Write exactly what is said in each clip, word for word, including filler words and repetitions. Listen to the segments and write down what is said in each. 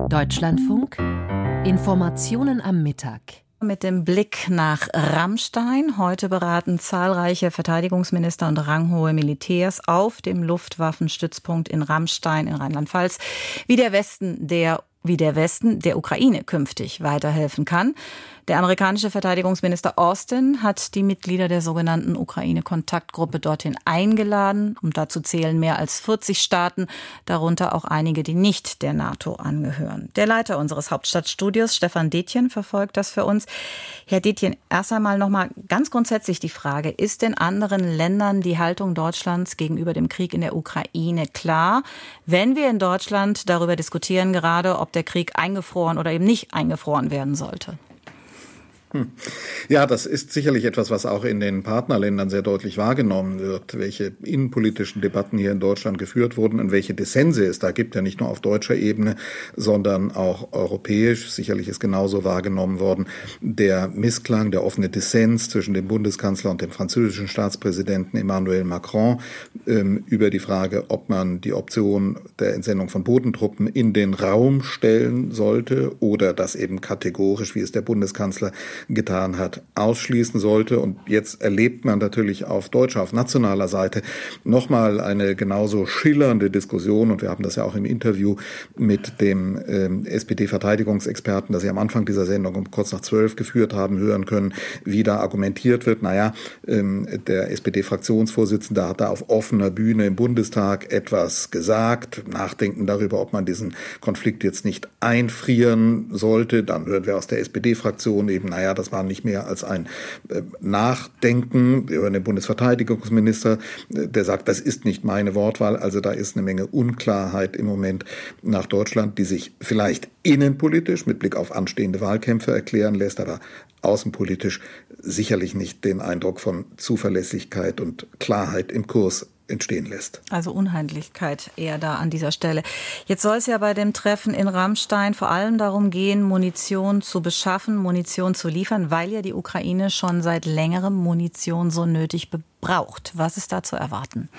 Deutschlandfunk. Informationen am Mittag. Mit dem Blick nach Ramstein. Heute beraten zahlreiche Verteidigungsminister und ranghohe Militärs auf dem Luftwaffenstützpunkt in Ramstein in Rheinland-Pfalz, wie der Westen der wie der Westen der Ukraine künftig weiterhelfen kann. Der amerikanische Verteidigungsminister Austin hat die Mitglieder der sogenannten Ukraine-Kontaktgruppe dorthin eingeladen. Und dazu zählen mehr als vierzig Staaten, darunter auch einige, die nicht der NATO angehören. Der Leiter unseres Hauptstadtstudios, Stefan Detjen, verfolgt das für uns. Herr Detjen, erst einmal noch mal ganz grundsätzlich die Frage, ist in anderen Ländern die Haltung Deutschlands gegenüber dem Krieg in der Ukraine klar, wenn wir in Deutschland darüber diskutieren gerade, ob der Krieg eingefroren oder eben nicht eingefroren werden sollte? Hm. Ja, das ist sicherlich etwas, was auch in den Partnerländern sehr deutlich wahrgenommen wird, welche innenpolitischen Debatten hier in Deutschland geführt wurden und welche Dissense es da gibt, ja nicht nur auf deutscher Ebene, sondern auch europäisch. Sicherlich ist genauso wahrgenommen worden der Missklang, der offene Dissens zwischen dem Bundeskanzler und dem französischen Staatspräsidenten Emmanuel Macron ähm, über die Frage, ob man die Option der Entsendung von Bodentruppen in den Raum stellen sollte oder das eben kategorisch, wie es der Bundeskanzler getan hat, ausschließen sollte. Und jetzt erlebt man natürlich auf deutscher, auf nationaler Seite nochmal eine genauso schillernde Diskussion. Und wir haben das ja auch im Interview mit dem ähm, S P D-Verteidigungsexperten, das Sie am Anfang dieser Sendung um kurz nach zwölf geführt haben, hören können, wie da argumentiert wird. Naja, ähm, der S P D-Fraktionsvorsitzende hat da auf offener Bühne im Bundestag etwas gesagt, nachdenken darüber, ob man diesen Konflikt jetzt nicht einfrieren sollte. Dann hören wir aus der S P D-Fraktion eben, naja, das war nicht mehr als ein äh, Nachdenken. Wir hören den Bundesverteidigungsminister, äh, der sagt, das ist nicht meine Wortwahl. Also da ist eine Menge Unklarheit im Moment nach Deutschland, die sich vielleicht innenpolitisch mit Blick auf anstehende Wahlkämpfe erklären lässt, aber außenpolitisch sicherlich nicht den Eindruck von Zuverlässigkeit und Klarheit im Kurs entstehen lässt. Also Uneinigkeit eher da an dieser Stelle. Jetzt soll es ja bei dem Treffen in Ramstein vor allem darum gehen, Munition zu beschaffen, Munition zu liefern, weil ja die Ukraine schon seit längerem Munition so nötig braucht. Was ist da zu erwarten?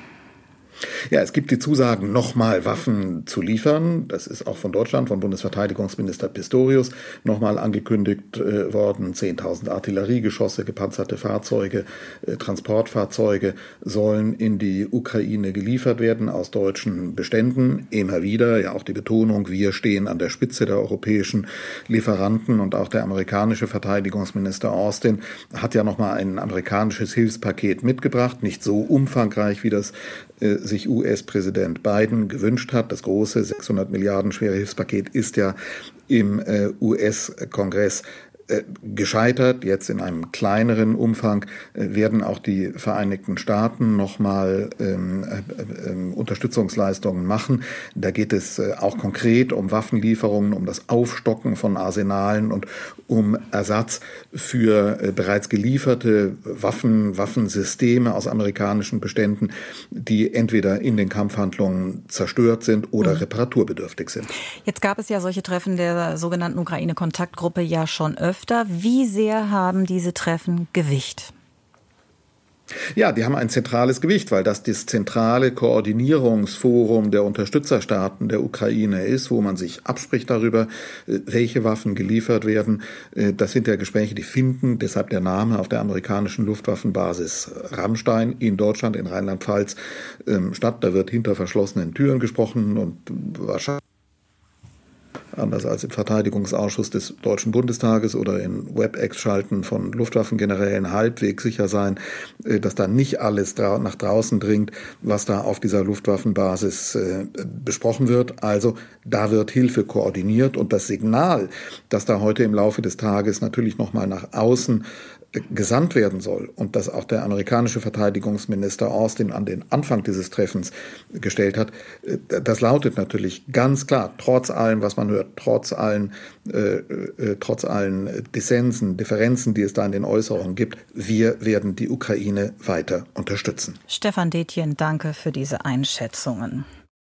Ja, es gibt die Zusagen, nochmal Waffen zu liefern. Das ist auch von Deutschland, von Bundesverteidigungsminister Pistorius nochmal angekündigt äh, worden. zehntausend Artilleriegeschosse, gepanzerte Fahrzeuge, äh, Transportfahrzeuge sollen in die Ukraine geliefert werden aus deutschen Beständen. Immer wieder, ja auch die Betonung, wir stehen an der Spitze der europäischen Lieferanten. Und auch der amerikanische Verteidigungsminister Austin hat ja nochmal ein amerikanisches Hilfspaket mitgebracht. Nicht so umfangreich, wie das äh, sich U S-Präsident Biden gewünscht hat. Das große sechshundert Milliarden schwere Hilfspaket ist ja im äh, U S-Kongress äh, gescheitert. Jetzt in einem kleineren Umfang äh, werden auch die Vereinigten Staaten nochmal ähm, äh, äh, Unterstützungsleistungen machen. Da geht es äh, auch konkret um Waffenlieferungen, um das Aufstocken von Arsenalen und um Ersatz für äh, bereits gelieferte Waffen, Waffensysteme aus amerikanischen Beständen, die entweder in den Kampfhandlungen zerstört sind oder mhm. reparaturbedürftig sind. Jetzt gab es ja solche Treffen der sogenannten Ukraine-Kontaktgruppe ja schon öfter. Wie sehr haben diese Treffen Gewicht? Ja, die haben ein zentrales Gewicht, weil das das zentrale Koordinierungsforum der Unterstützerstaaten der Ukraine ist, wo man sich abspricht darüber, welche Waffen geliefert werden. Das sind ja Gespräche, die finden, deshalb der Name, auf der amerikanischen Luftwaffenbasis Ramstein in Deutschland, in Rheinland-Pfalz statt. Da wird hinter verschlossenen Türen gesprochen und wahrscheinlich anders als im Verteidigungsausschuss des Deutschen Bundestages oder in WebEx-Schalten von Luftwaffengenerälen halbwegs sicher sein, dass da nicht alles nach draußen dringt, was da auf dieser Luftwaffenbasis besprochen wird. Also da wird Hilfe koordiniert und das Signal, das da heute im Laufe des Tages natürlich nochmal nach außen gesandt werden soll und das auch der amerikanische Verteidigungsminister Austin an den Anfang dieses Treffens gestellt hat, das lautet natürlich ganz klar, trotz allem, was man hört, trotz allen, äh, äh, trotz allen Dissensen, Differenzen, die es da in den Äußerungen gibt, wir werden die Ukraine weiter unterstützen. Stefan Detjen, danke für diese Einschätzungen.